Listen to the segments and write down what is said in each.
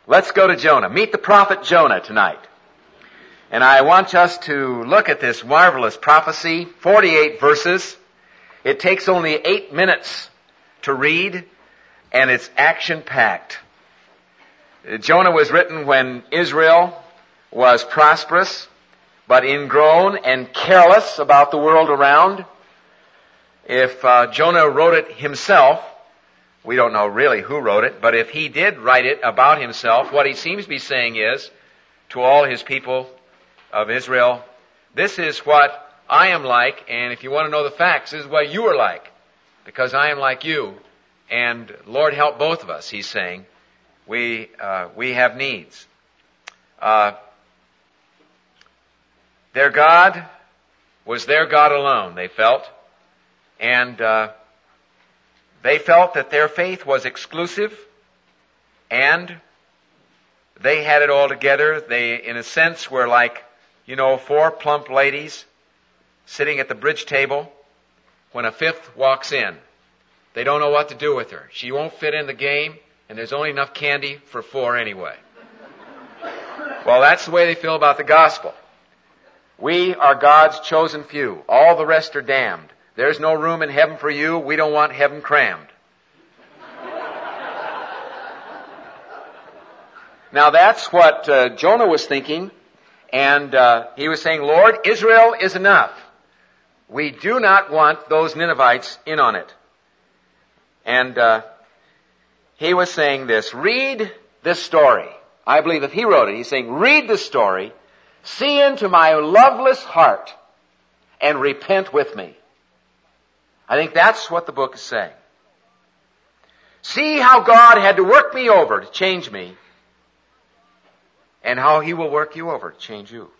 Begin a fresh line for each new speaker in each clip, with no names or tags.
Let's go to Jonah. Meet the prophet Jonah tonight. And I want us to look at this marvelous prophecy, 48 verses. It takes only 8 minutes to read, and it's action-packed. Jonah was written when Israel was prosperous, but ingrown and careless about the world around. If Jonah wrote it himself, we don't know really who wrote it, but if he did write it about himself, what he seems to be saying is, to all his people of Israel, this is what I am like, and if you want to know the facts, this is what you are like, because I am like you, and Lord help both of us, he's saying. We have needs. Their God was their God alone, they felt, and they felt that their faith was exclusive, and they had it all together. They, in a sense, were like, 4 plump ladies sitting at the bridge table when a fifth walks in. They don't know what to do with her. She won't fit in the game, and there's only enough candy for 4 anyway. Well, that's the way they feel about the gospel. We are God's chosen few. All the rest are damned. There's no room in heaven for you. We don't want heaven crammed. Now that's what Jonah was thinking, and he was saying, Lord, Israel is enough. We do not want those Ninevites in on it. And he was saying this, read this story. I believe if he wrote it, he's saying, read this story, see into my loveless heart, and repent with me. I think that's what the book is saying. See how God had to work me over to change me, and how he will work you over to change you.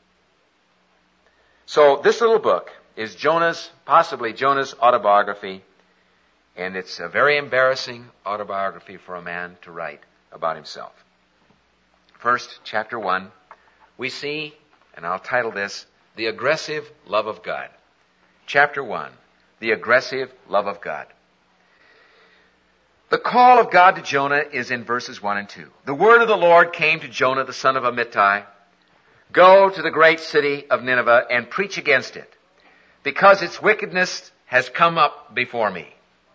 So this little book is possibly Jonah's autobiography, and it's a very embarrassing autobiography for a man to write about himself. First, chapter 1, we see, and I'll title this, The Aggressive Love of God. Chapter 1, The Aggressive Love of God. The call of God to Jonah is in verses 1 and 2. The word of the Lord came to Jonah, the son of Amittai. Go to the great city of Nineveh and preach against it, because its wickedness has come up before me.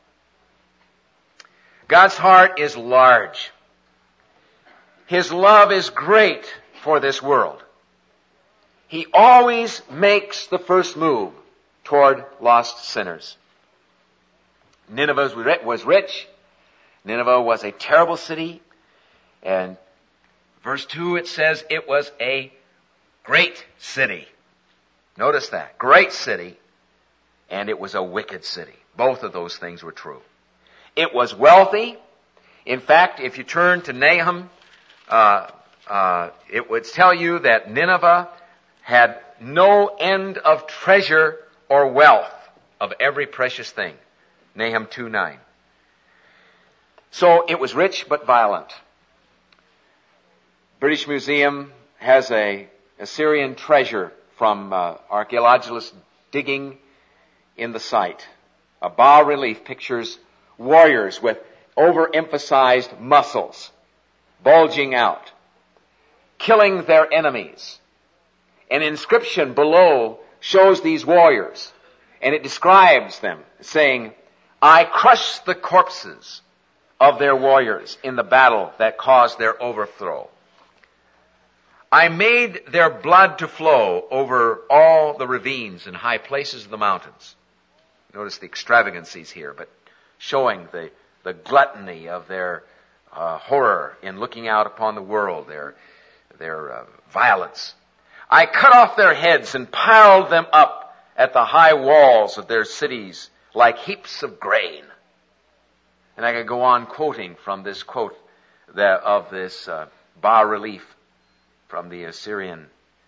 God's heart is large. His love is great for this world. He always makes the first move toward lost sinners. Nineveh was rich. Nineveh was a terrible city. And verse 2, it says it was a great city. Notice that. Great city. And it was a wicked city. Both of those things were true. It was wealthy. In fact, if you turn to Nahum, it would tell you that Nineveh had no end of treasure or wealth of every precious thing. Nahum 2:9. So it was rich but violent. British Museum has a Assyrian treasure from archaeologists digging in the site. A bas-relief pictures warriors with overemphasized muscles bulging out, killing their enemies. An inscription below shows these warriors, and it describes them, saying, I crush the corpses of their warriors in the battle that caused their overthrow. I made their blood to flow over all the ravines and high places of the mountains. Notice the extravagancies here, but showing the gluttony of their horror in looking out upon the world, their violence. I cut off their heads and piled them up at the high walls of their cities like heaps of grain. And I could go on quoting from this quote of this bas-relief from the Assyrian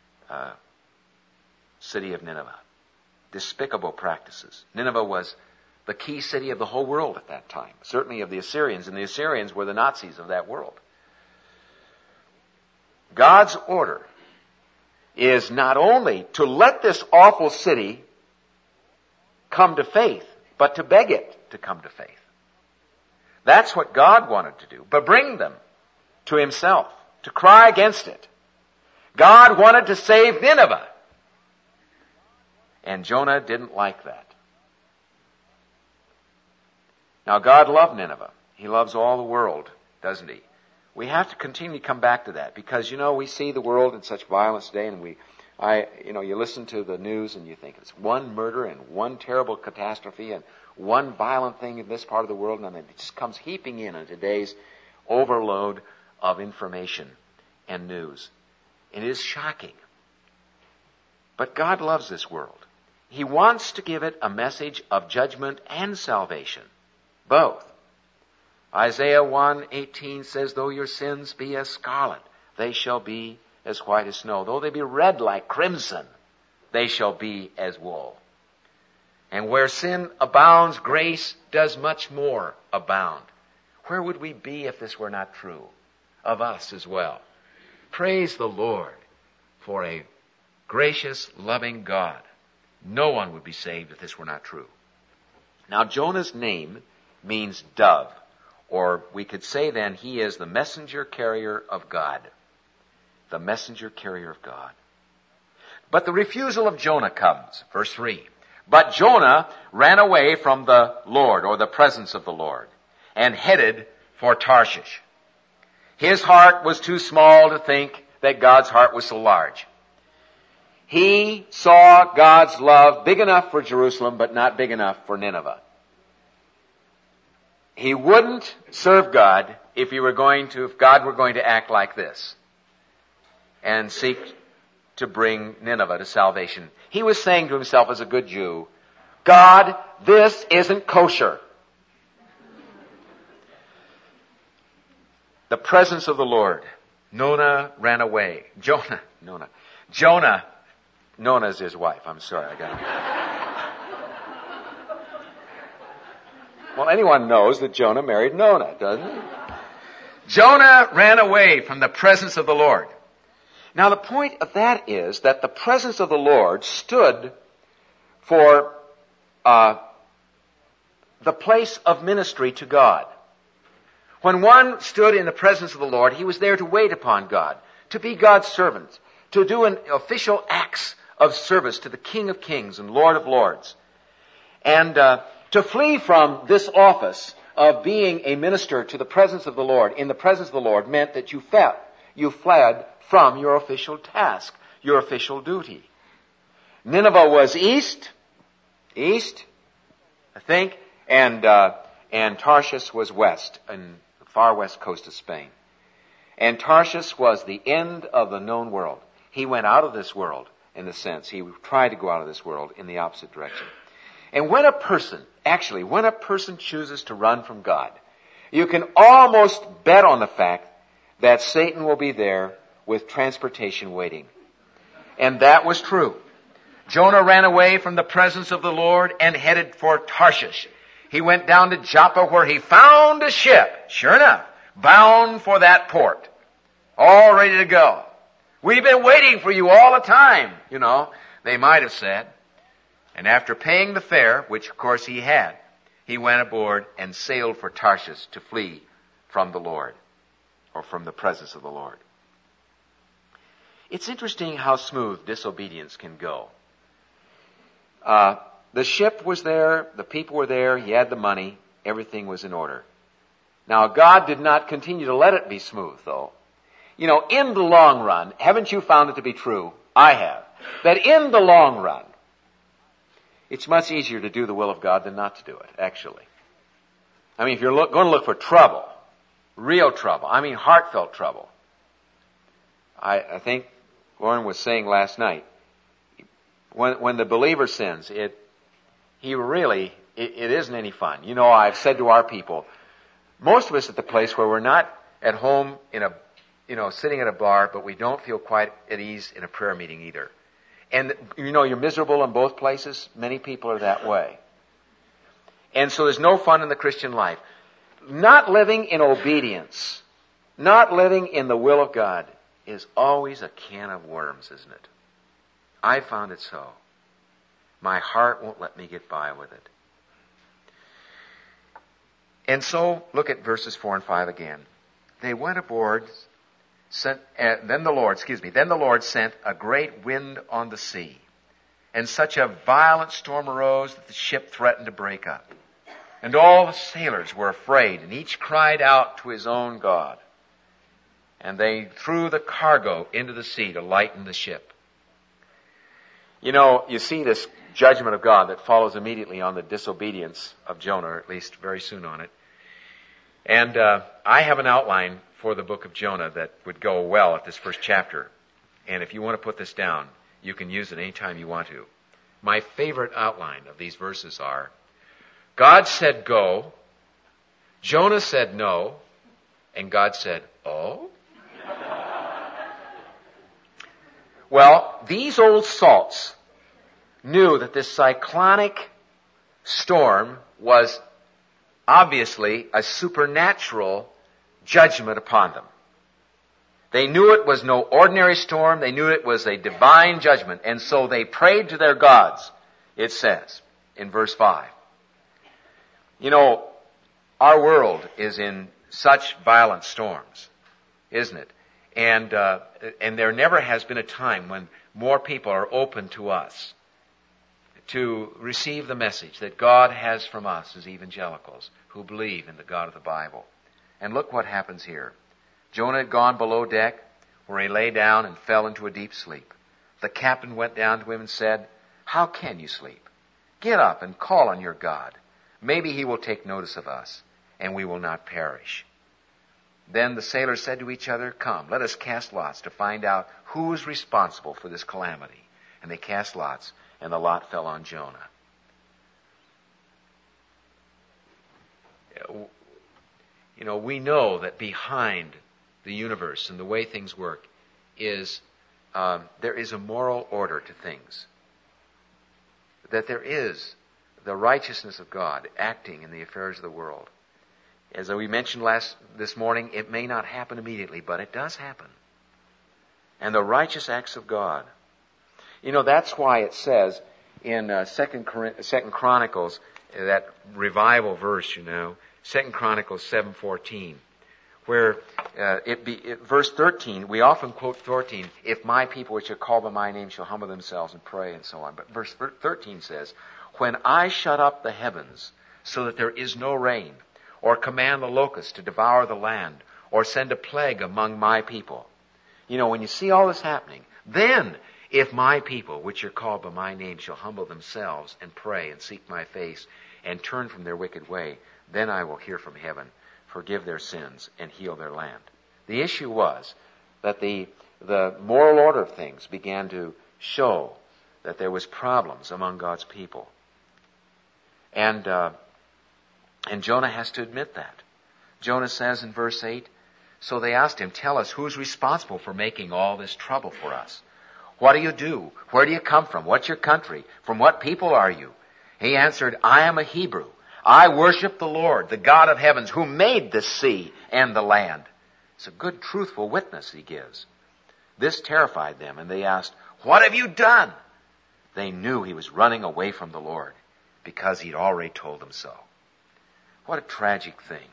city of Nineveh. Despicable practices. Nineveh was the key city of the whole world at that time, certainly of the Assyrians, and the Assyrians were the Nazis of that world. God's order is not only to let this awful city come to faith, but to beg it to come to faith. That's what God wanted to do. But bring them to himself, to cry against it. God wanted to save Nineveh. And Jonah didn't like that. Now, God loved Nineveh. He loves all the world, doesn't he? We have to continue to come back to that because, we see the world in such violence today, and you listen to the news and you think it's one murder and one terrible catastrophe and one violent thing in this part of the world, and then it just comes heaping in today's overload of information and news. It is shocking. But God loves this world. He wants to give it a message of judgment and salvation. Both. Isaiah 1:18 says, though your sins be as scarlet, they shall be as white as snow. Though they be red like crimson, they shall be as wool. And where sin abounds, grace does much more abound. Where would we be if this were not true of us as well? Praise the Lord for a gracious, loving God. No one would be saved if this were not true. Now, Jonah's name means dove, or we could say then he is the messenger carrier of God. The messenger carrier of God. But the refusal of Jonah comes. Verse 3. But Jonah ran away from the Lord, or the presence of the Lord, and headed for Tarshish. His heart was too small to think that God's heart was so large. He saw God's love big enough for Jerusalem, but not big enough for Nineveh. He wouldn't serve God if God were going to act like this and seek to bring Nineveh to salvation. He was saying to himself as a good Jew, God, this isn't kosher. The presence of the Lord. Nonah ran away. Nonah's his wife. I'm sorry, I got it. Well, anyone knows that Jonah married Nonah, doesn't he? Jonah ran away from the presence of the Lord. Now, the point of that is that the presence of the Lord stood for the place of ministry to God. When one stood in the presence of the Lord, he was there to wait upon God, to be God's servant, to do an official acts of service to the King of Kings and Lord of Lords. And to flee from this office of being a minister to the presence of the Lord, in the presence of the Lord, meant that you fled from your official task, your official duty. Nineveh was east, I think, and Tarshish was west, in the far west coast of Spain. And Tarshish was the end of the known world. He went out of this world, in a sense. He tried to go out of this world in the opposite direction. And when a person chooses to run from God, you can almost bet on the fact that Satan will be there with transportation waiting. And that was true. Jonah ran away from the presence of the Lord and headed for Tarshish. He went down to Joppa where he found a ship, sure enough, bound for that port, all ready to go. We've been waiting for you all the time, they might have said. And after paying the fare, which of course he had, he went aboard and sailed for Tarshish to flee from the Lord, or from the presence of the Lord. It's interesting how smooth disobedience can go. The ship was there, the people were there, he had the money, everything was in order. Now, God did not continue to let it be smooth, though. In the long run, haven't you found it to be true? I have. That in the long run, it's much easier to do the will of God than not to do it, actually. I mean, if you're going to look for trouble, real trouble, heartfelt trouble. I think Lauren was saying last night, when the believer sins, it isn't any fun. I've said to our people, most of us at the place where we're not at home sitting at a bar, but we don't feel quite at ease in a prayer meeting either. And, you're miserable in both places. Many people are that way. And so there's no fun in the Christian life. Not living in obedience, not living in the will of God is always a can of worms, isn't it? I found it so. My heart won't let me get by with it. And so, look at verses 4 and 5 again. they went aboard, then the Lord sent a great wind on the sea, and such a violent storm arose that the ship threatened to break up. And all the sailors were afraid, and each cried out to his own God. And they threw the cargo into the sea to lighten the ship. You know, you see this judgment of God that follows immediately on the disobedience of Jonah, or at least very soon on it. And I have an outline for the book of Jonah that would go well at this first chapter. And if you want to put this down, you can use it anytime you want to. My favorite outline of these verses are, God said go, Jonah said no, and God said, oh? Well, these old salts knew that this cyclonic storm was obviously a supernatural judgment upon them. They knew it was no ordinary storm. They knew it was a divine judgment. And so they prayed to their gods, it says in verse 5. You know, our world is in such violent storms, isn't it? And there never has been a time when more people are open to us to receive the message that God has from us as evangelicals who believe in the God of the Bible. And look what happens here. Jonah had gone below deck, where he lay down and fell into a deep sleep. The captain went down to him and said, "How can you sleep? Get up and call on your God. Maybe he will take notice of us, and we will not perish." Then the sailors said to each other, "Come, let us cast lots to find out who is responsible for this calamity." And they cast lots, and the lot fell on Jonah. You know, we know that behind the universe and the way things work is there is a moral order to things. That there is the righteousness of God acting in the affairs of the world. As we mentioned this morning, it may not happen immediately, but it does happen. And the righteous acts of God. You know, that's why it says in Second Chronicles, that revival verse, you know, 2 Chronicles 7:14, where verse 13, we often quote 13, "If my people which are called by my name shall humble themselves and pray," and so on. But verse 13 says, "When I shut up the heavens so that there is no rain, or command the locusts to devour the land, or send a plague among my people." You know, when you see all this happening, then if my people, which are called by my name, shall humble themselves and pray and seek my face and turn from their wicked way, then I will hear from heaven, forgive their sins, and heal their land. The issue was that the moral order of things began to show that there was problems among God's people. And Jonah has to admit that. Jonah says in verse 8, "So they asked him, 'Tell us, who's responsible for making all this trouble for us? What do you do? Where do you come from? What's your country? From what people are you?' He answered, 'I am a Hebrew. I worship the Lord, the God of heavens, who made the sea and the land.'" It's a good, truthful witness he gives. This terrified them, and they asked, "What have you done?" They knew he was running away from the Lord, because he'd already told them so. What a tragic thing.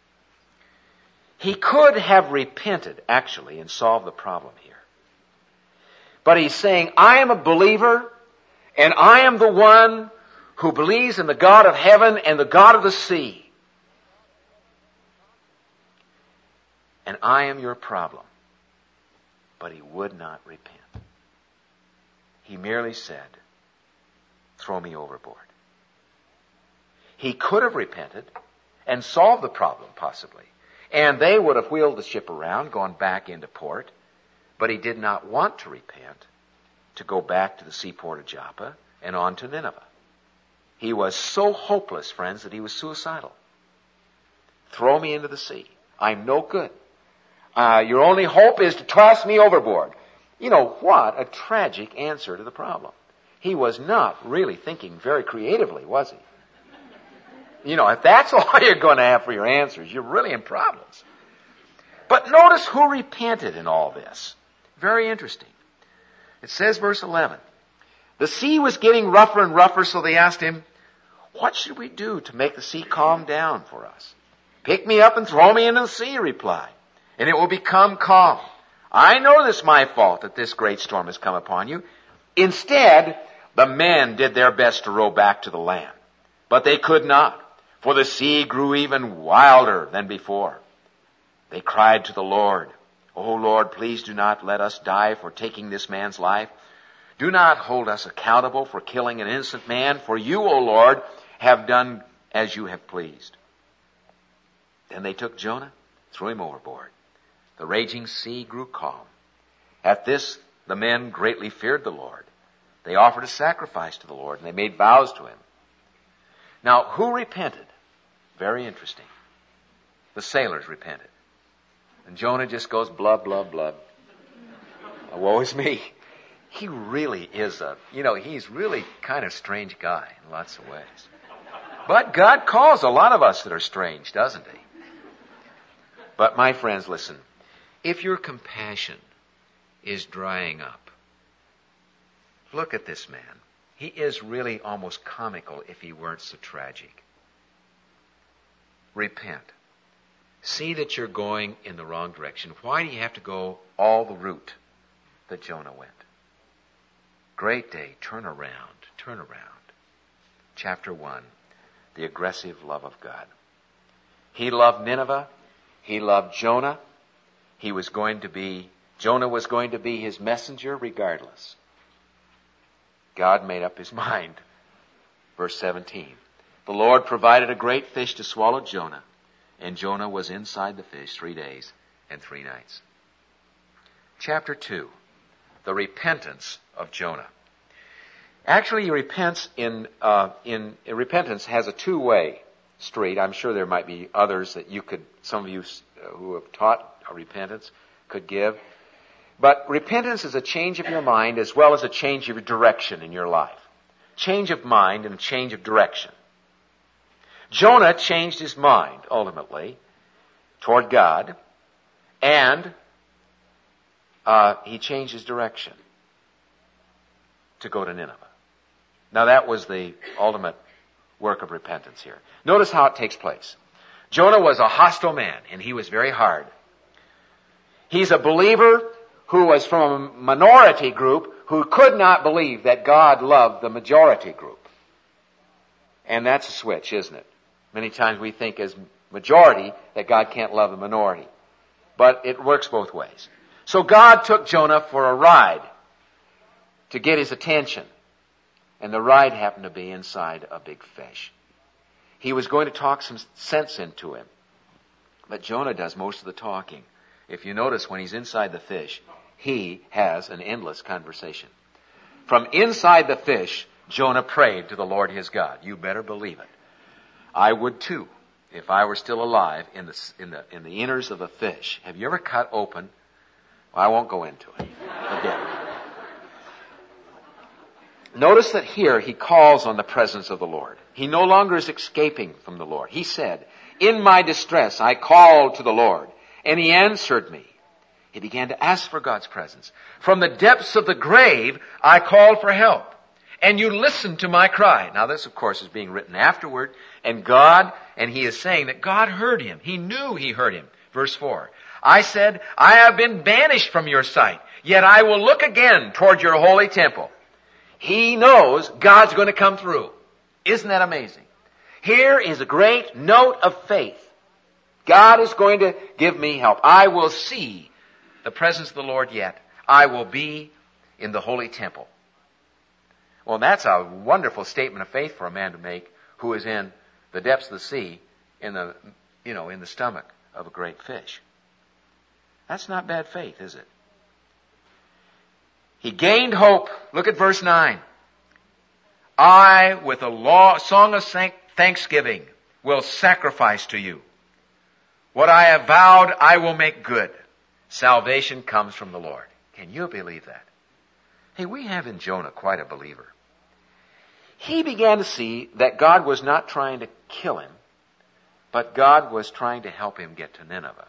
He could have repented, actually, and solved the problem here. But he's saying, "I am a believer, and I am the one who believes in the God of heaven and the God of the sea. And I am your problem." But he would not repent. He merely said, "Throw me overboard." He could have repented and solved the problem, possibly. And they would have wheeled the ship around, gone back into port. But he did not want to repent, to go back to the seaport of Joppa and on to Nineveh. He was so hopeless, friends, that he was suicidal. "Throw me into the sea. I'm no good. Your only hope is to toss me overboard." You know, what a tragic answer to the problem. He was not really thinking very creatively, was he? You know, if that's all you're going to have for your answers, you're really in problems. But notice who repented in all this. Very interesting. It says, verse 11, "The sea was getting rougher and rougher, so they asked him, 'What should we do to make the sea calm down for us?' 'Pick me up and throw me into the sea,' he replied. and it will become calm. I know this is my fault that this great storm has come upon you. Instead, the men did their best to row back to the land. But they could not, for the sea grew even wilder than before. They cried to the Lord, "O Lord, please do not let us die for taking this man's life. Do not hold us accountable for killing an innocent man, for you, O Lord, have done as you have pleased." Then they took Jonah, threw him overboard. The raging sea grew calm. At this, the men greatly feared the Lord. They offered a sacrifice to the Lord, and they made vows to him. Now, who repented? Very interesting. The sailors repented. And Jonah just goes blub, blub, blub. Woe is me. He really is he's really kind of a strange guy in lots of ways. But God calls a lot of us that are strange, doesn't he? But my friends, listen. If your compassion is drying up, look at this man. He is really almost comical if he weren't so tragic. Repent. See that you're going in the wrong direction. Why do you have to go all the route that Jonah went? Great day. Turn around. Turn around. Chapter 1. The aggressive love of God. He loved Nineveh. He loved Jonah. Jonah was going to be his messenger regardless. God made up his mind. Verse 17. The Lord provided a great fish to swallow Jonah, and Jonah was inside the fish 3 days and 3 nights. Chapter 2. The repentance of Jonah. Actually, repentance has a two-way street. I'm sure there might be others that some of you who have taught repentance could give. But repentance is a change of your mind as well as a change of your direction in your life. Change of mind and change of direction. Jonah changed his mind, ultimately, toward God, and he changed his direction to go to Nineveh. Now that was the ultimate work of repentance here. Notice how it takes place. Jonah was a hostile man, and he was very hard. He's a believer who was from a minority group who could not believe that God loved the majority group. And that's a switch, isn't it? Many times we think as majority that God can't love the minority. But it works both ways. So God took Jonah for a ride to get his attention. And the ride happened to be inside a big fish. He was going to talk some sense into him. But Jonah does most of the talking. If you notice, when he's inside the fish, he has an endless conversation. From inside the fish, Jonah prayed to the Lord his God. You better believe it. I would too, if I were still alive in the inners of a fish. Have you ever cut open? Well, I won't go into it. Again. Notice that here he calls on the presence of the Lord. He no longer is escaping from the Lord. He said, "In my distress I called to the Lord, and he answered me." He began to ask for God's presence. "From the depths of the grave I called for help, and you listened to my cry." Now this, of course, is being written afterward, and he is saying that God heard him. He knew he heard him. Verse 4. "I said, I have been banished from your sight, yet I will look again toward your holy temple." He knows God's going to come through. Isn't that amazing? Here is a great note of faith. God is going to give me help. I will see the presence of the Lord yet. I will be in the holy temple. Well, that's a wonderful statement of faith for a man to make who is in the depths of the sea, in the stomach of a great fish. That's not bad faith, is it? He gained hope. Look at verse 9. "I, with a song of thanksgiving, will sacrifice to you. What I have vowed, I will make good. Salvation comes from the Lord." Can you believe that? Hey, we have in Jonah quite a believer. He began to see that God was not trying to kill him, but God was trying to help him get to Nineveh.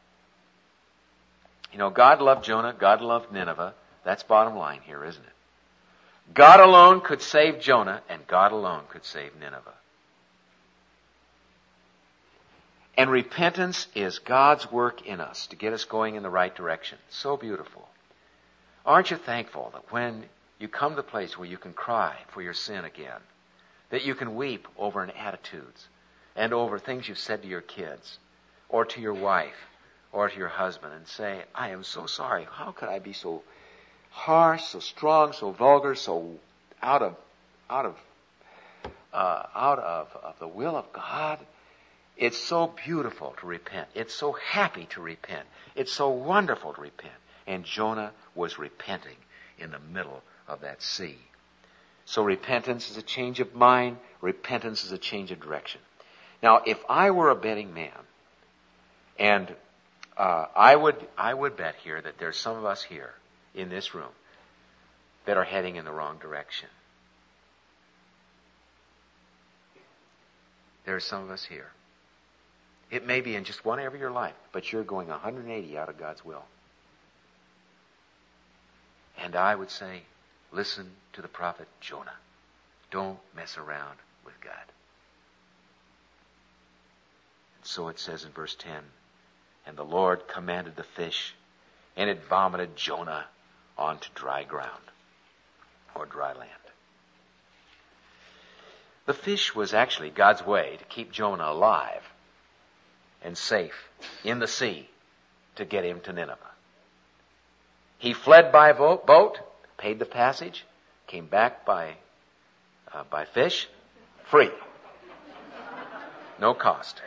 God loved Jonah, God loved Nineveh. That's bottom line here, isn't it? God alone could save Jonah, and God alone could save Nineveh. And repentance is God's work in us to get us going in the right direction. So beautiful. Aren't you thankful that when you come to the place where you can cry for your sin again, that you can weep over attitudes and over things you've said to your kids or to your wife or to your husband and say, I am so sorry. How could I be so harsh, so strong, so vulgar, so out of the will of God? It's so beautiful to repent. It's so happy to repent. It's so wonderful to repent. And Jonah was repenting in the middle of that sea. So repentance is a change of mind. Repentance is a change of direction. Now, if I were a betting man, and I would bet here that there's some of us here in this room that are heading in the wrong direction. There's some of us here. It may be in just one area of your life, but you're going 180 out of God's will. And I would say, listen to the prophet Jonah. Don't mess around with God. And so it says in verse 10, and the Lord commanded the fish, and it vomited Jonah onto dry ground, or dry land. The fish was actually God's way to keep Jonah alive and safe in the sea to get him to Nineveh. He fled by boat, paid the passage, came back by fish, free. No cost.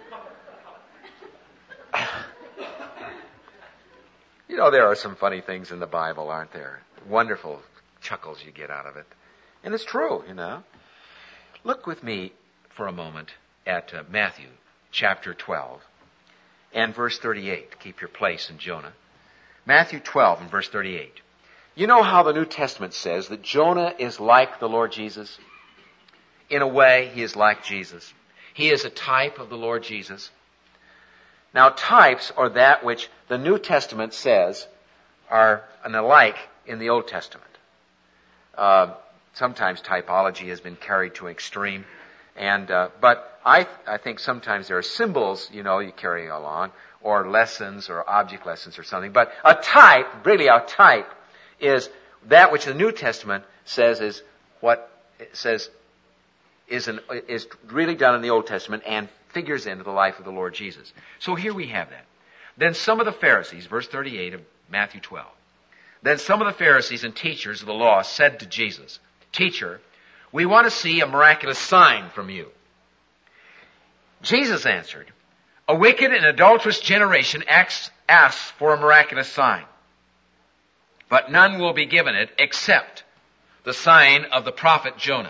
You know, there are some funny things in the Bible, aren't there? Wonderful chuckles you get out of it. And it's true, you know. Look with me for a moment at Matthew chapter 12 and verse 38. Keep your place in Jonah. Matthew 12 and verse 38. You know how the New Testament says that Jonah is like the Lord Jesus? In a way, he is like Jesus. He is a type of the Lord Jesus. Now, types are that which the New Testament says are an alike in the Old Testament. Sometimes typology has been carried to an extreme, but I think sometimes there are symbols, you carry along, or lessons, or object lessons, or something. But a type, really a type, is that which the New Testament says is what it says is really done in the Old Testament and figures into the life of the Lord Jesus. So here we have that. Then some of the Pharisees, verse 38 of Matthew 12. Then some of the Pharisees and teachers of the law said to Jesus, Teacher, we want to see a miraculous sign from you. Jesus answered, A wicked and adulterous generation asks for a miraculous sign, but none will be given it except the sign of the prophet Jonah.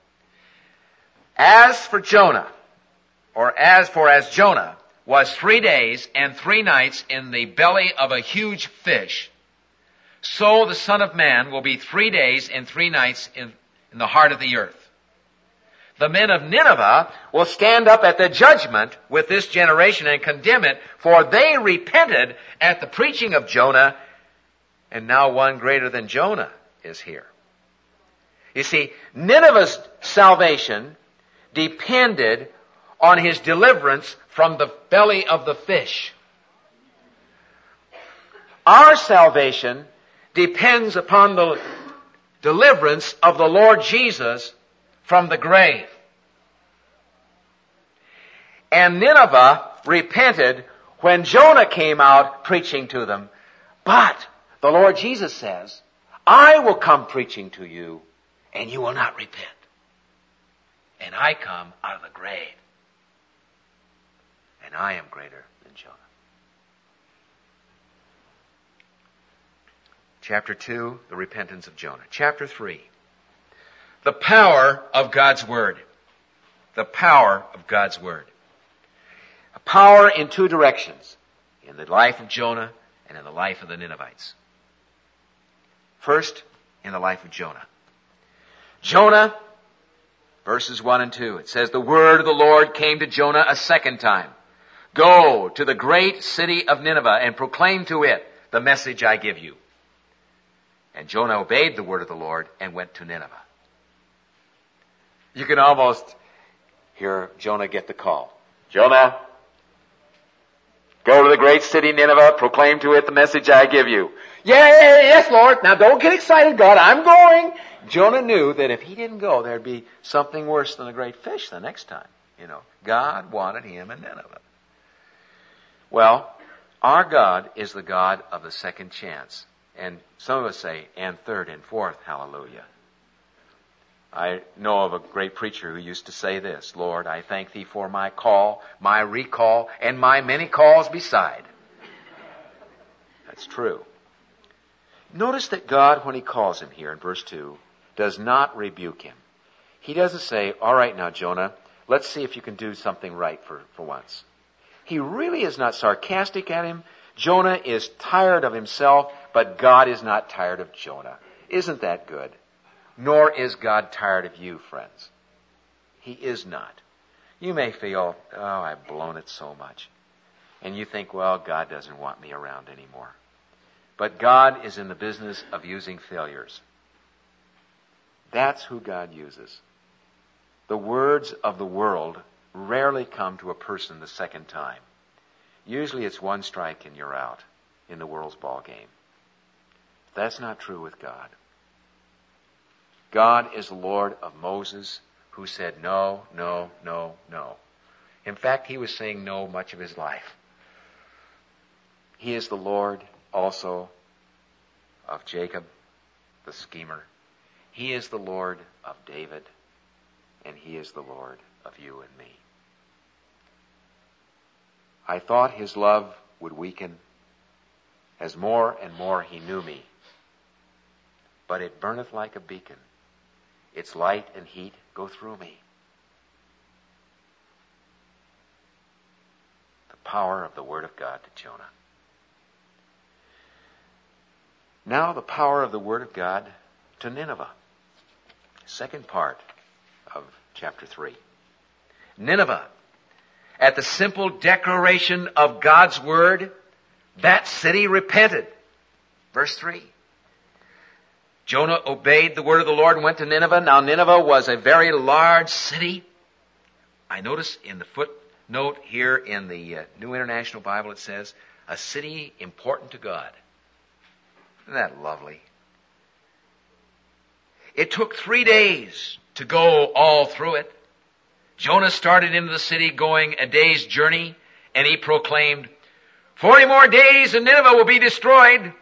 As Jonah was 3 days and 3 nights in the belly of a huge fish, so the Son of Man will be 3 days and 3 nights in the heart of the earth. The men of Nineveh will stand up at the judgment with this generation and condemn it, for they repented at the preaching of Jonah, and now one greater than Jonah is here. You see, Nineveh's salvation depended on his deliverance from the belly of the fish. Our salvation depends upon the deliverance of the Lord Jesus from the grave. And Nineveh repented when Jonah came out preaching to them. But the Lord Jesus says, I will come preaching to you, and you will not repent. And I come out of the grave. And I am greater than Jonah. Chapter 2, the repentance of Jonah. Chapter 3, the power of God's Word. The power of God's Word. A power in 2 directions. In the life of Jonah and in the life of the Ninevites. First, in the life of Jonah. Jonah, verses 1 and 2, it says, The word of the Lord came to Jonah a second time. Go to the great city of Nineveh and proclaim to it the message I give you. And Jonah obeyed the word of the Lord and went to Nineveh. You can almost hear Jonah get the call. Jonah, Go to the great city Nineveh, proclaim to it the message I give you. Yes, Lord. Now don't get excited, God. I'm going. Jonah knew that if he didn't go, there'd be something worse than a great fish the next time. God wanted him in Nineveh. Well, our God is the God of the second chance. And some of us say, and third and fourth, hallelujah. I know of a great preacher who used to say this, Lord, I thank thee for my call, my recall, and my many calls beside. That's true. Notice that God, when he calls him here in verse 2, does not rebuke him. He doesn't say, all right now, Jonah, let's see if you can do something right for once. He really is not sarcastic at him. Jonah is tired of himself, but God is not tired of Jonah. Isn't that good? Nor is God tired of you, friends. He is not. You may feel, I've blown it so much. And you think, well, God doesn't want me around anymore. But God is in the business of using failures. That's who God uses. The words of the world rarely come to a person the second time. Usually it's one strike and you're out in the world's ball game. That's not true with God. God is the Lord of Moses, who said no, no, no, no. In fact, he was saying no much of his life. He is the Lord also of Jacob, the schemer. He is the Lord of David, and he is the Lord of you and me. I thought his love would weaken as more and more he knew me. But it burneth like a beacon. Its light and heat go through me. The power of the Word of God to Jonah. Now the power of the Word of God to Nineveh. Second part of chapter 3. Nineveh. At the simple declaration of God's Word, that city repented. Verse 3. Jonah obeyed the word of the Lord and went to Nineveh. Now Nineveh was a very large city. I notice in the footnote here in the New International Bible it says, a city important to God. Isn't that lovely? It took 3 days to go all through it. Jonah started into the city going a day's journey, and he proclaimed, 40 more days and Nineveh will be destroyed.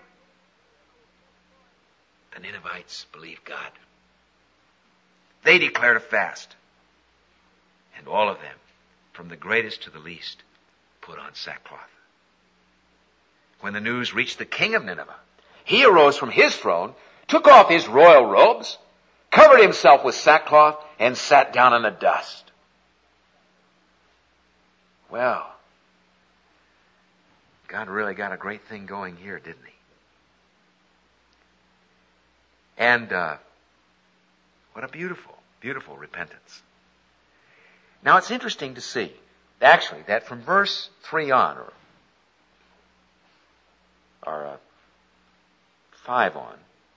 The Ninevites believed God. They declared a fast. And all of them, from the greatest to the least, put on sackcloth. When the news reached the king of Nineveh, he arose from his throne, took off his royal robes, covered himself with sackcloth, and sat down in the dust. Well, God really got a great thing going here, didn't he? And what a beautiful, beautiful repentance. Now it's interesting to see, actually, that from verse 3 on, or 5 on,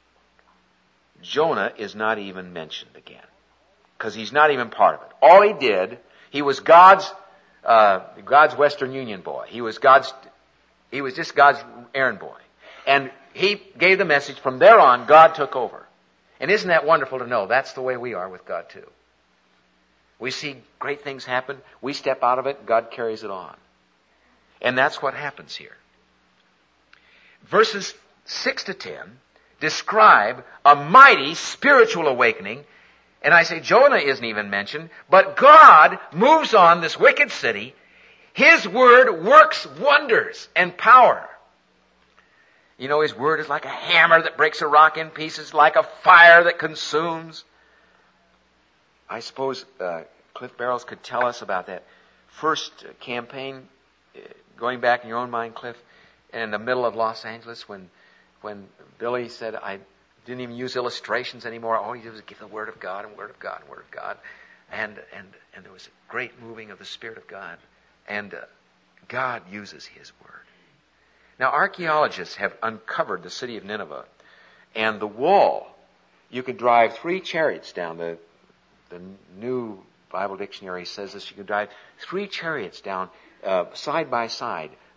Jonah is not even mentioned again. Because he's not even part of it. All he did, he was God's Western Union boy. He was just God's errand boy. And he gave the message. From there on, God took over. And isn't that wonderful to know? That's the way we are with God too. We see great things happen. We step out of it. God carries it on. And that's what happens here. Verses 6 to 10 describe a mighty spiritual awakening. And I say Jonah isn't even mentioned. But God moves on this wicked city. His word works wonders and power. You know, his word is like a hammer that breaks a rock in pieces, like a fire that consumes. I suppose Cliff Barrows could tell us about that first campaign, going back in your own mind, Cliff, in the middle of Los Angeles when Billy said, I didn't even use illustrations anymore. All he did was give the Word of God and Word of God and Word of God. And there was a great moving of the Spirit of God. And God uses His Word. Now, archaeologists have uncovered the city of Nineveh. And the wall, you could drive 3 chariots down. The New Bible Dictionary says this. You could drive 3 chariots down side by side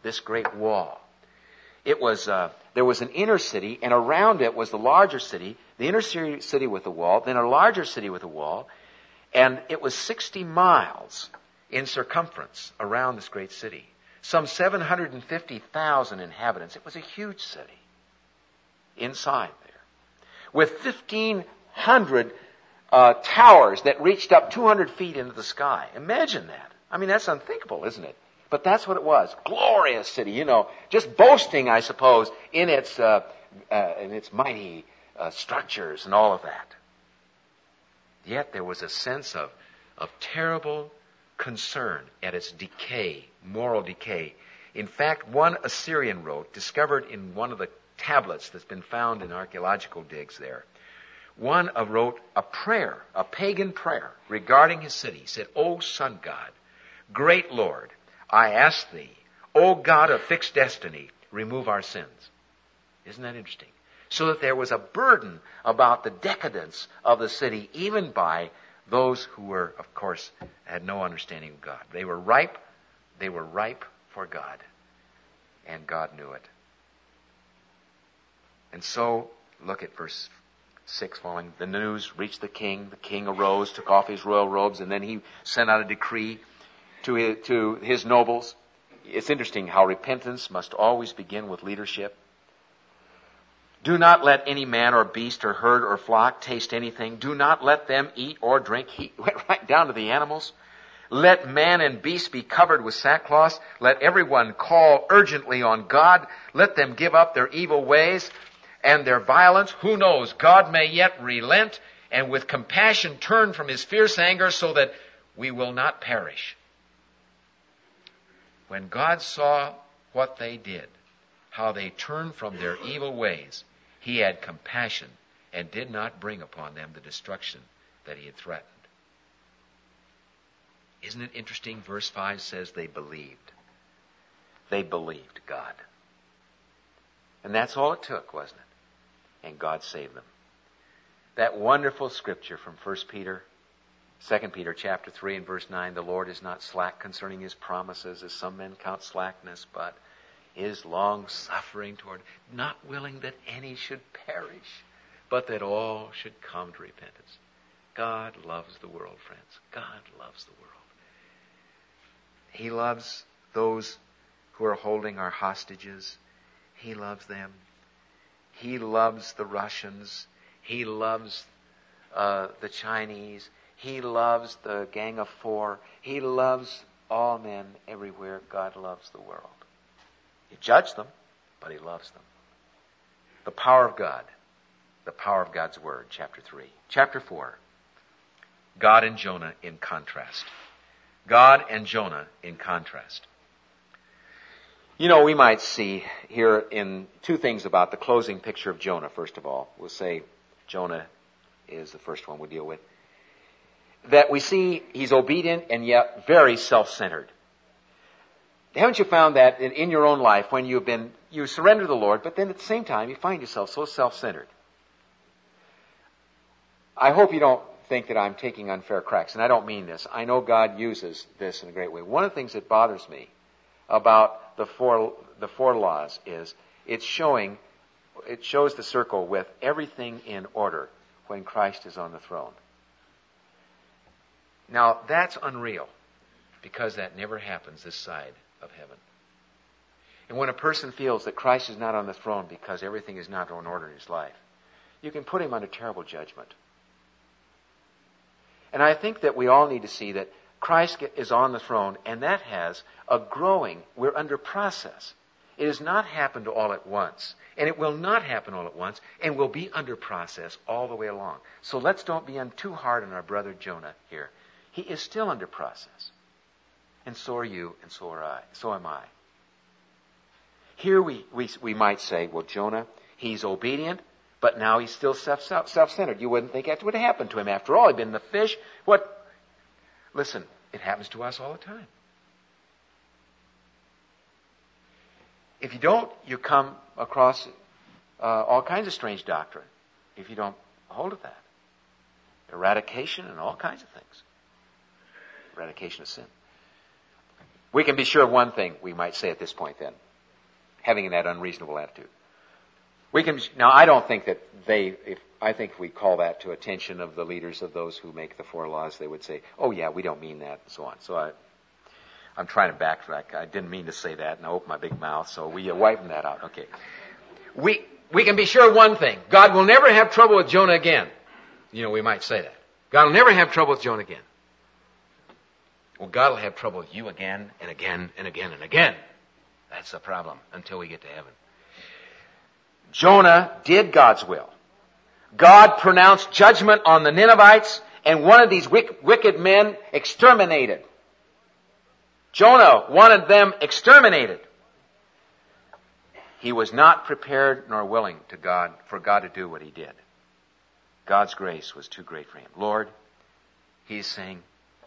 this great wall. It was, there was an inner city, and around it was the larger city, the inner city with a wall, then a larger city with a wall, and it was 60 miles in circumference around this great city. Some 750,000 inhabitants. It was a huge city inside there, with 1,500 towers that reached up 200 feet into the sky. Imagine that. I mean, that's unthinkable, isn't it? But that's what it was. Glorious city, you know, just boasting, I suppose, in its mighty structures and all of that. Yet there was a sense of terrible concern at its decay, moral decay. In fact, one Assyrian wrote, discovered in one of the tablets that's been found in archaeological digs there, one wrote a prayer, a pagan prayer, regarding his city. He said, "O sun god, great Lord, I ask thee, O God of fixed destiny, remove our sins." Isn't that interesting? So that there was a burden about the decadence of the city, even by those who were, of course, had no understanding of God. They were ripe for God. And God knew it. And so, look at verse 6 following. The news reached the king. The king arose, took off his royal robes, and then he sent out a decree to his nobles. It's interesting how repentance must always begin with leadership. Do not let any man or beast or herd or flock taste anything. Do not let them eat or drink. He went right down to the animals. Let man and beast be covered with sackcloth. Let everyone call urgently on God. Let them give up their evil ways and their violence. Who knows? God may yet relent and with compassion turn from his fierce anger so that we will not perish. When God saw what they did, how they turned from their evil ways, he had compassion and did not bring upon them the destruction that he had threatened. Isn't it interesting? Verse 5 says they believed. They believed God. And that's all it took, wasn't it? And God saved them. That wonderful scripture from 1 Peter, 2 Peter chapter 3 and verse 9, the Lord is not slack concerning his promises, as some men count slackness, but is long-suffering toward, not willing that any should perish, but that all should come to repentance. God loves the world, friends. God loves the world. He loves those who are holding our hostages. He loves them. He loves the Russians. He loves the Chinese. He loves the Gang of Four. He loves all men everywhere. God loves the world. He judged them, but he loves them. The power of God. The power of God's Word, chapter 3. Chapter 4. God and Jonah in contrast. God and Jonah in contrast. You know, we might see here in two things about the closing picture of Jonah, first of all. We'll say Jonah is the first one we'll deal with. That we see he's obedient and yet very self-centered. Haven't you found that in your own life when you surrender to the Lord, but then at the same time you find yourself so self-centered? I hope you don't think that I'm taking unfair cracks, and I don't mean this. I know God uses this in a great way. One of the things that bothers me about the four laws is it shows the circle with everything in order when Christ is on the throne. Now, that's unreal, because that never happens this side of heaven. And when a person feels that Christ is not on the throne because everything is not in order in his life, you can put him under terrible judgment. And I think that we all need to see that Christ is on the throne, and that has a growing, we're under process. It has not happened all at once, and it will not happen all at once, and will be under process all the way along. So let's don't be too hard on our brother Jonah here. He is still under process. And so are you, and so am I. Here we might say, well, Jonah, he's obedient, but now he's still self-centered. You wouldn't think that would have happened to him. After all, he'd been in the fish. What? Listen, it happens to us all the time. If you don't, you come across all kinds of strange doctrine if you don't hold of that. Eradication and all kinds of things. Eradication of sin. We can be sure of one thing, we might say at this point then, having that unreasonable attitude. Now, I don't think that I think if we call that to attention of the leaders of those who make the 4 laws, they would say, oh yeah, we don't mean that, and so on. So I'm trying to backtrack. I didn't mean to say that, and I opened my big mouth, so we wiping that out. Okay. We can be sure of one thing. God will never have trouble with Jonah again. We might say that. God will never have trouble with Jonah again. Well, God will have trouble with you again and again and again and again. That's the problem until we get to heaven. Jonah did God's will. God pronounced judgment on the Ninevites, and one of these wicked men exterminated. Jonah wanted them exterminated. He was not prepared nor willing for God to do what he did. God's grace was too great for him. Lord, he's saying,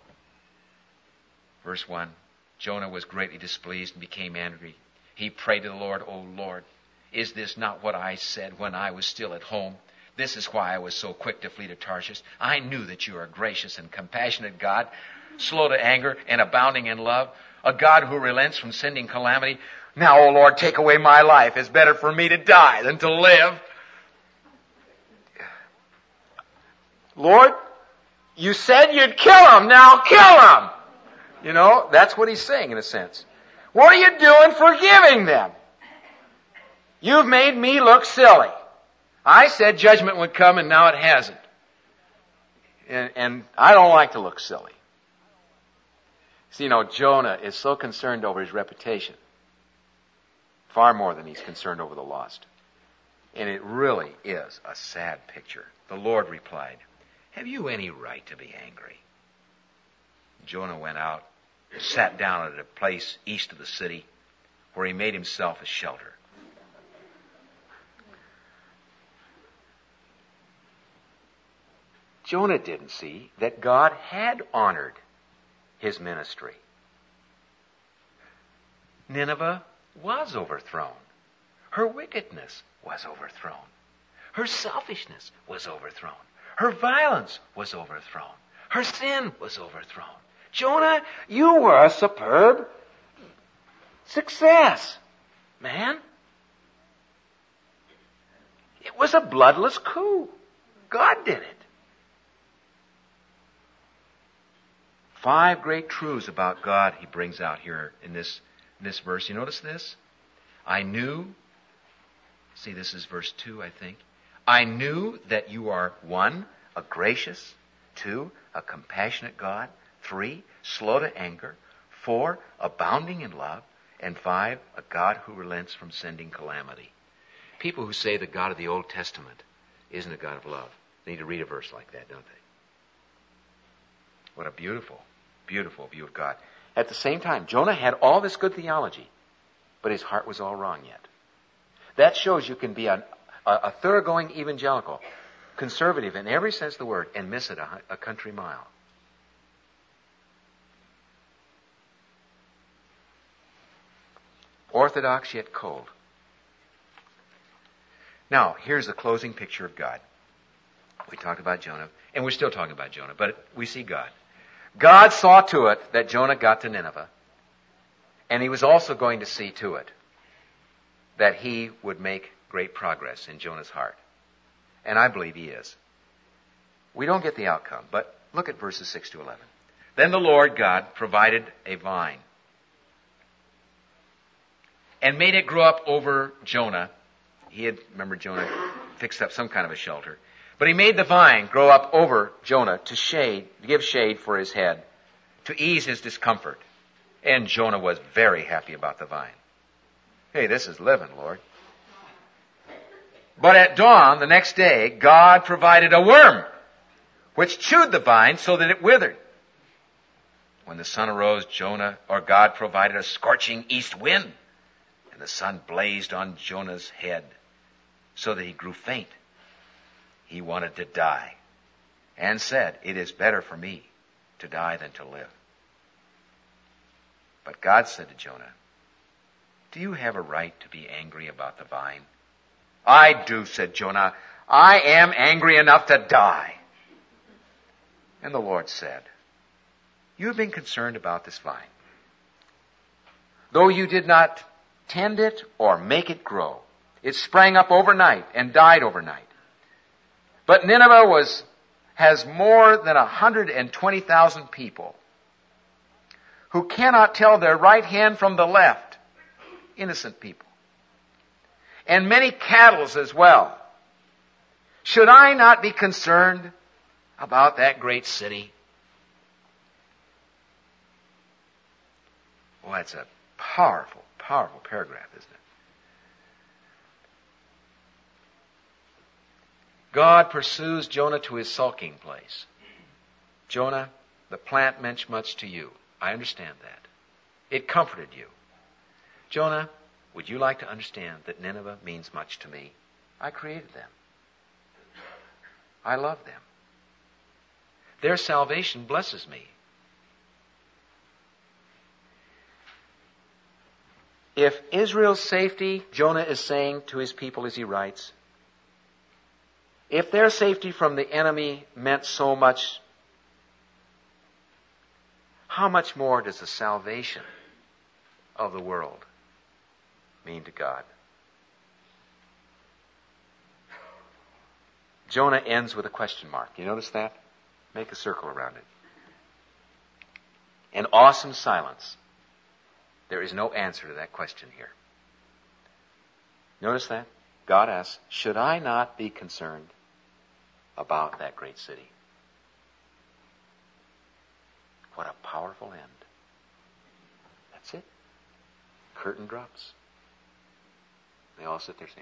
verse 1, Jonah was greatly displeased and became angry. He prayed to the Lord, O Lord, is this not what I said when I was still at home? This is why I was so quick to flee to Tarshish. I knew that you are a gracious and compassionate God, slow to anger and abounding in love, a God who relents from sending calamity. Now, O Lord, take away my life. It's better for me to die than to live. Lord, you said you'd kill him. Now kill him. That's what he's saying in a sense. What are you doing forgiving them? You've made me look silly. I said judgment would come, and now it hasn't. And I don't like to look silly. See, Jonah is so concerned over his reputation, far more than he's concerned over the lost. And it really is a sad picture. The Lord replied, have you any right to be angry? Jonah went out, sat down at a place east of the city, where he made himself a shelter. Jonah didn't see that God had honored his ministry. Nineveh was overthrown. Her wickedness was overthrown. Her selfishness was overthrown. Her violence was overthrown. Her sin was overthrown. Jonah, you were a superb success, man. It was a bloodless coup. God did it. 5 great truths about God he brings out here in this verse. You notice this? I knew, see, this is verse 2, I think. I knew that you are 1, a gracious, 2, a compassionate God, 3, slow to anger, 4, abounding in love, and 5, a God who relents from sending calamity. People who say the God of the Old Testament isn't a God of love, they need to read a verse like that, don't they? What a beautiful, beautiful view of God. At the same time, Jonah had all this good theology, but his heart was all wrong yet. That shows you can be a thoroughgoing evangelical, conservative in every sense of the word, and miss it a country mile. Orthodox yet cold. Now, here's the closing picture of God. We talked about Jonah, and we're still talking about Jonah, but we see God. God saw to it that Jonah got to Nineveh, and he was also going to see to it that he would make great progress in Jonah's heart. And I believe he is. We don't get the outcome, but look at verses 6 to 11. Then the Lord God provided a vine and made it grow up over Jonah. Remember Jonah fixed up some kind of a shelter. But he made the vine grow up over Jonah to give shade for his head, to ease his discomfort. And Jonah was very happy about the vine. Hey, this is living, Lord. But at dawn the next day, God provided a worm, which chewed the vine so that it withered. When the sun arose, God provided a scorching east wind, and the sun blazed on Jonah's head so that he grew faint. He wanted to die and said, it is better for me to die than to live. But God said to Jonah, do you have a right to be angry about the vine? I do, said Jonah. I am angry enough to die. And the Lord said, you have been concerned about this vine. though you did not tend it or make it grow. It sprang up overnight and died overnight. But Nineveh has more than 120,000 people who cannot tell their right hand from the left. Innocent people. And many cattle as well. Should I not be concerned about that great city? Well, that's a powerful, powerful paragraph, isn't it? God pursues Jonah to his sulking place. Jonah, the plant meant much to you. I understand that. It comforted you. Jonah, would you like to understand that Nineveh means much to me? I created them. I love them. Their salvation blesses me. If Israel's safety, Jonah is saying to his people as he writes, if their safety from the enemy meant so much, how much more does the salvation of the world mean to God? Jonah ends with a question mark. You notice that? Make a circle around it. An awesome silence. There is no answer to that question here. Notice that? God asks, should I not be concerned about that great city? What a powerful end. That's it. Curtain drops. They all sit there saying,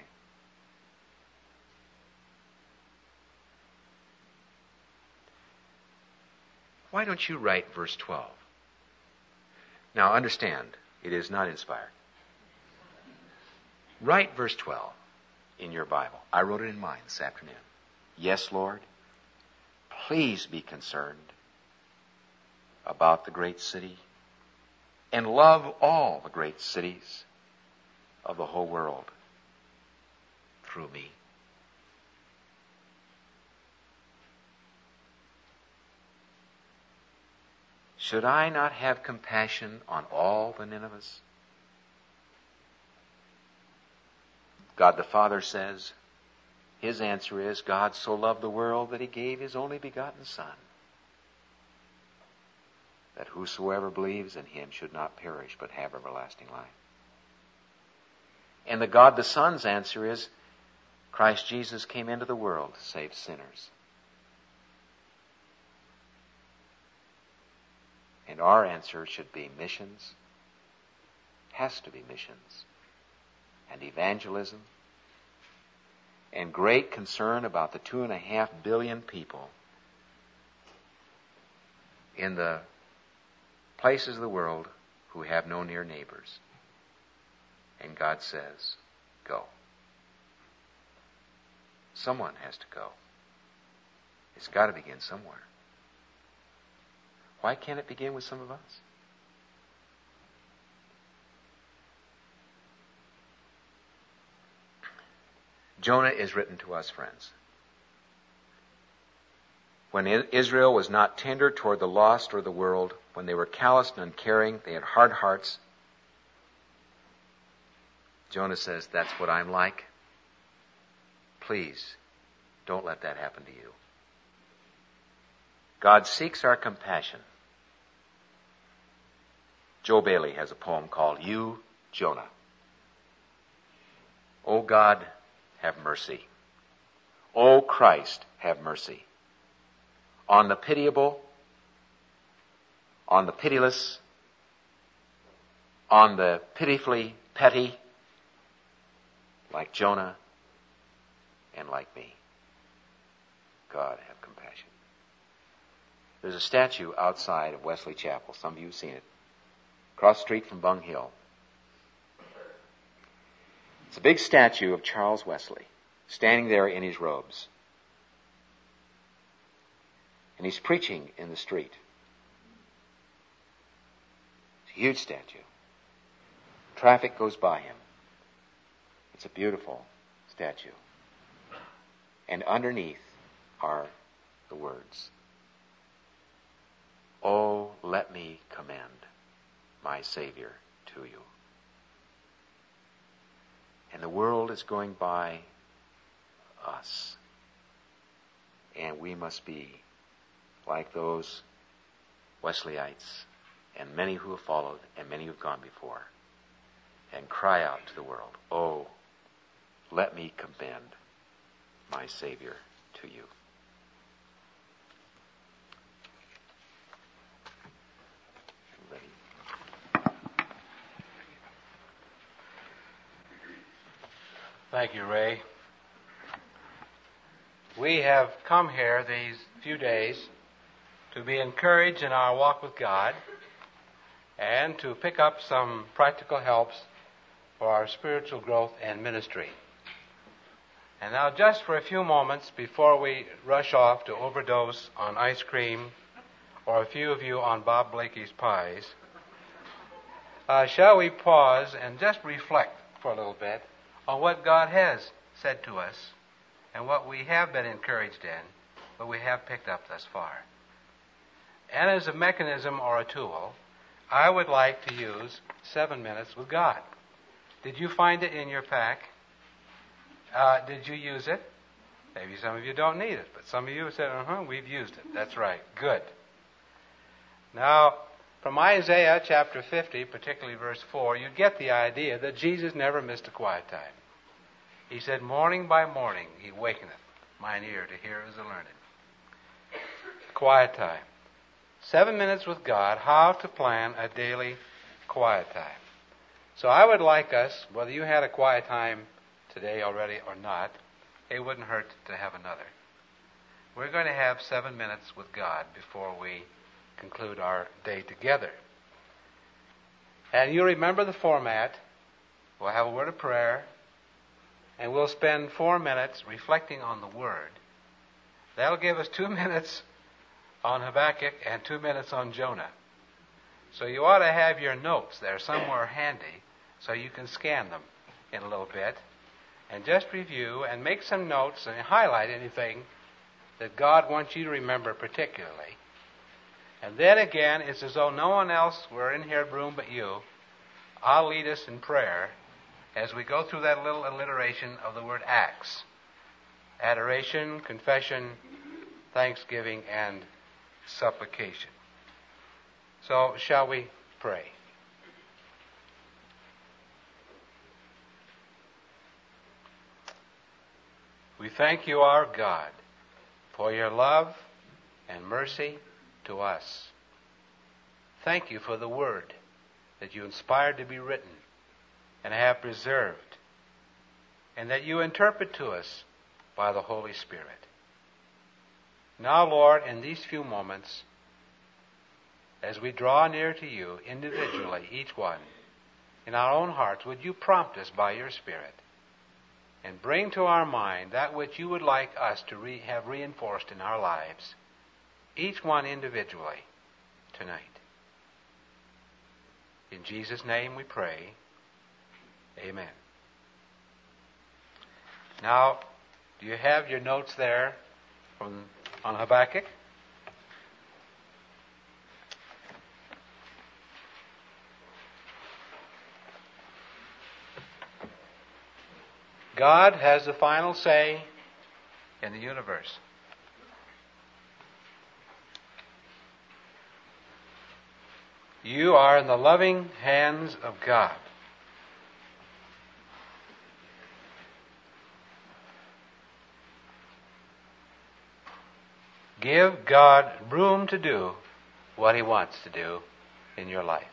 why don't you write verse 12? Now understand, it is not inspired. Write verse 12 in your Bible. I wrote it in mine this afternoon. Yes, Lord, please be concerned about the great city and love all the great cities of the whole world through me. Should I not have compassion on all the Ninevehs? God the Father says, his answer is, God so loved the world that he gave his only begotten Son, that whosoever believes in him should not perish but have everlasting life. And the God the Son's answer is, Christ Jesus came into the world to save sinners. And our answer should be missions, has to be missions, and evangelism, and great concern about the 2.5 billion people in the places of the world who have no near neighbors. And God says, go. Someone has to go. It's got to begin somewhere. Why can't it begin with some of us? Jonah is written to us, friends. When Israel was not tender toward the lost or the world, when they were callous and uncaring, they had hard hearts, Jonah says, that's what I'm like. Please, don't let that happen to you. God seeks our compassion. Joe Bailey has a poem called You, Jonah. O God, have mercy. O Christ, have mercy. On the pitiable, on the pitiless, on the pitifully petty, like Jonah and like me. God, have compassion. There's a statue outside of Wesley Chapel. Some of you have seen it. Across the street from Bung Hill. It's a big statue of Charles Wesley, standing there in his robes. And he's preaching in the street. It's a huge statue. Traffic goes by him. It's a beautiful statue. And underneath are the words, Oh, let me commend my Savior to you. And the world is going by us. And we must be like those Wesleyites and many who have followed and many who have gone before, and cry out to the world, "Oh, let me commend my Savior to you."
Thank you, Ray. We have come here these few days to be encouraged in our walk with God and to pick up some practical helps for our spiritual growth and ministry. And now, just for a few moments before we rush off to overdose on ice cream, or a few of you on Bob Blakey's pies, shall we pause and just reflect for a little bit on what God has said to us and what we have been encouraged in, what we have picked up thus far. And as a mechanism or a tool, I would like to use 7 minutes with God. Did you find it in your pack? Did you use it? Maybe some of you don't need it, but some of you said, we've used it. That's right. Good. Now, from Isaiah chapter 50, particularly verse 4, you get the idea that Jesus never missed a quiet time. He said, "Morning by morning he wakeneth mine ear to hear as a learned." Quiet time. 7 minutes with God, how to plan a daily quiet time. So I would like us, whether you had a quiet time today already or not, it wouldn't hurt to have another. We're going to have 7 minutes with God before we conclude our day together. And you remember the format. We'll have a word of prayer, and we'll spend 4 minutes reflecting on the Word. That'll give us 2 minutes on Habakkuk and 2 minutes on Jonah. So you ought to have your notes there somewhere handy so you can scan them in a little bit and just review and make some notes and highlight anything that God wants you to remember particularly. And then again, it's as though no one else were in here room but you. I'll lead us in prayer as we go through that little alliteration of the word acts. Adoration, confession, thanksgiving, and supplication. So, shall we pray? We thank you, our God, for your love and mercy to us. Thank you for the Word that you inspired to be written and have preserved, and that you interpret to us by the Holy Spirit. Now, Lord, in these few moments, as we draw near to you individually, each one, in our own hearts, would you prompt us by your Spirit and bring to our mind that which you would like us to have reinforced in our lives, each one individually, tonight. In Jesus' name we pray. Amen. Now, do you have your notes there on Habakkuk? God has the final say in the universe. You are in the loving hands of God. Give God room to do what He wants to do in your life.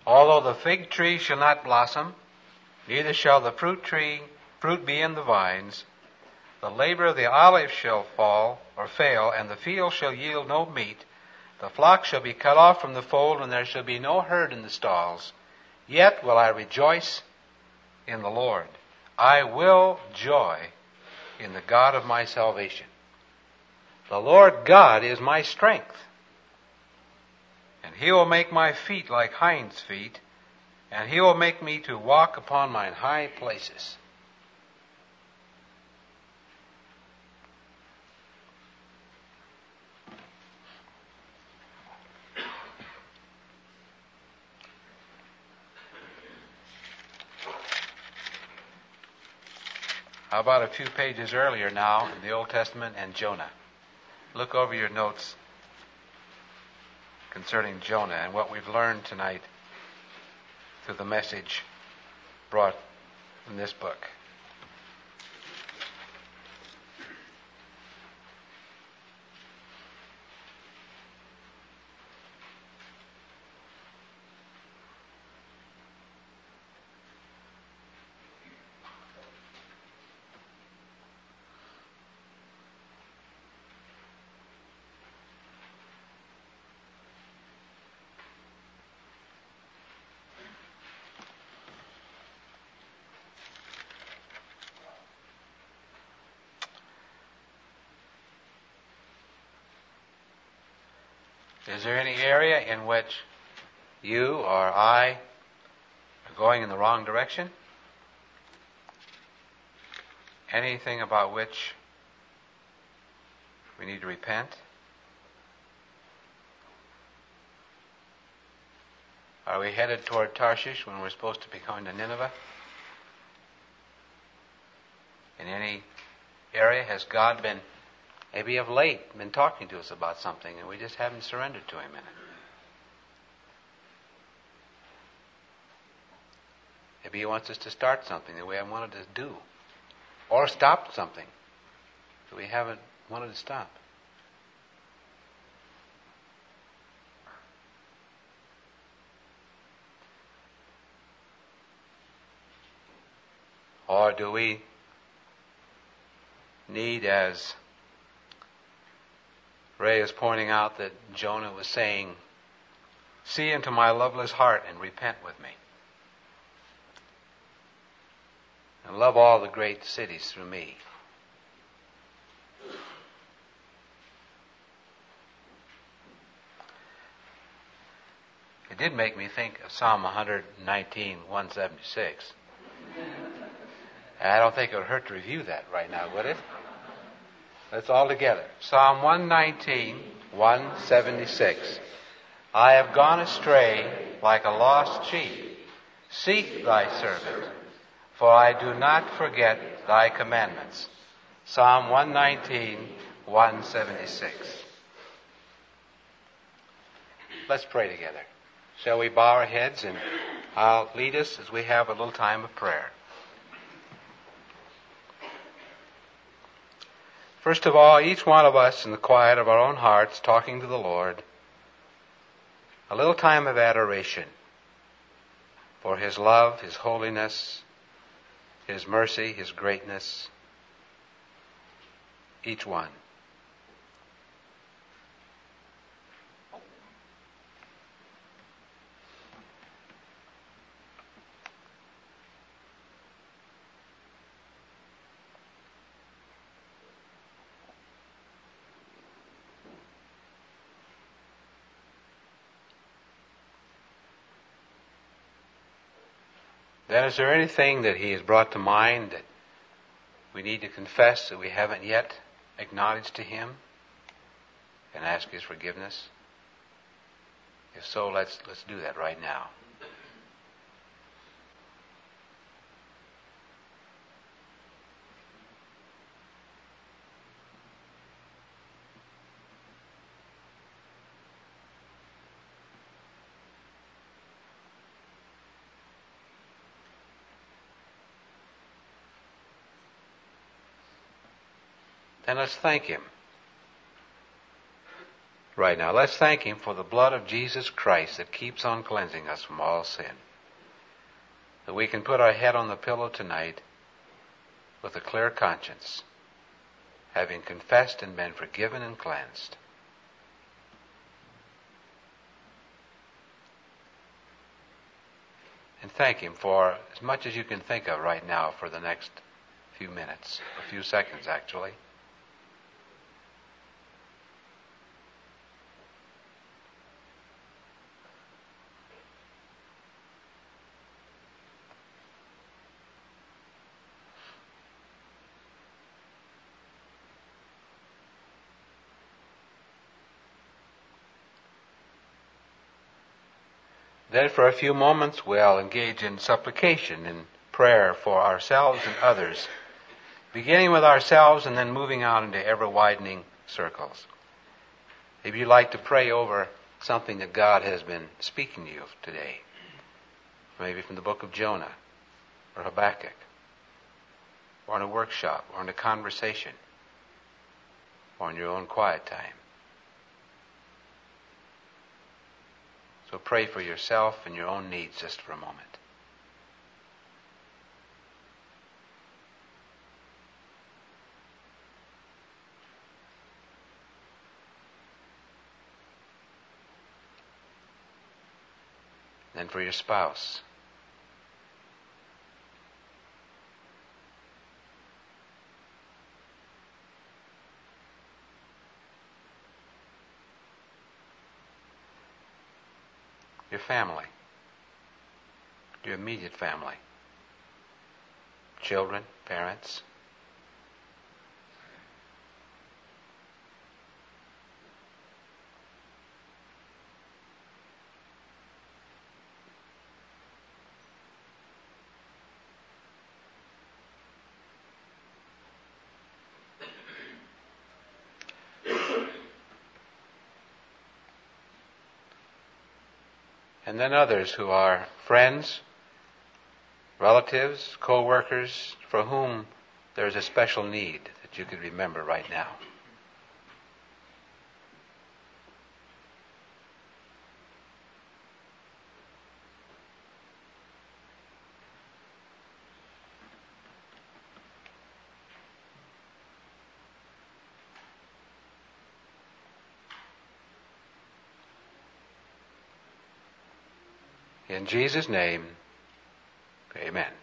Although the fig tree shall not blossom, neither shall the fruit be in the vines, the labor of the olive shall fail, and the field shall yield no meat. The flock shall be cut off from the fold, and there shall be no herd in the stalls. Yet will I rejoice in the Lord. I will joy in the God of my salvation. The Lord God is my strength, and He will make my feet like hinds' feet, and He will make me to walk upon mine high places. How about a few pages earlier now in the Old Testament and Jonah? Look over your notes concerning Jonah and what we've learned tonight through the message brought in this book. Is there any area in which you or I are going in the wrong direction? Anything about which we need to repent? Are we headed toward Tarshish when we're supposed to be going to Nineveh? In any area, has God been, maybe of late, been talking to us about something and we just haven't surrendered to Him in it? Maybe He wants us to start something that we haven't wanted to do, or stop something that we haven't wanted to stop. Or do we need, as Ray is pointing out that Jonah was saying, see into my loveless heart and repent with me, and love all the great cities through me? It did make me think of Psalm 119, 176. And I don't think it would hurt to review that right now, would it? Let's all together. Psalm 119, 176. I have gone astray like a lost sheep. Seek thy servant, for I do not forget thy commandments. Psalm 119, 176. Let's pray together. Shall we bow our heads, and I'll lead us as we have a little time of prayer. First of all, each one of us in the quiet of our own hearts, talking to the Lord, a little time of adoration for His love, His holiness, His mercy, His greatness. Each one. Then, is there anything that He has brought to mind that we need to confess that we haven't yet acknowledged to Him and ask His forgiveness? If so, let's do that right now. Then let's thank Him. Right now, let's thank Him for the blood of Jesus Christ that keeps on cleansing us from all sin. That we can put our head on the pillow tonight with a clear conscience, having confessed and been forgiven and cleansed. And thank Him for as much as you can think of right now for the next few minutes, a few seconds actually. Then for a few moments we'll engage in supplication and prayer for ourselves and others, beginning with ourselves and then moving out into ever-widening circles. If you'd like to pray over something that God has been speaking to you today, maybe from the book of Jonah or Habakkuk, or in a workshop, or in a conversation, or in your own quiet time. So pray for yourself and your own needs just for a moment. Then for your spouse. Your family, your immediate family, children, parents. And then others who are friends, relatives, co-workers, for whom there's a special need that you could remember right now. In Jesus' name, amen.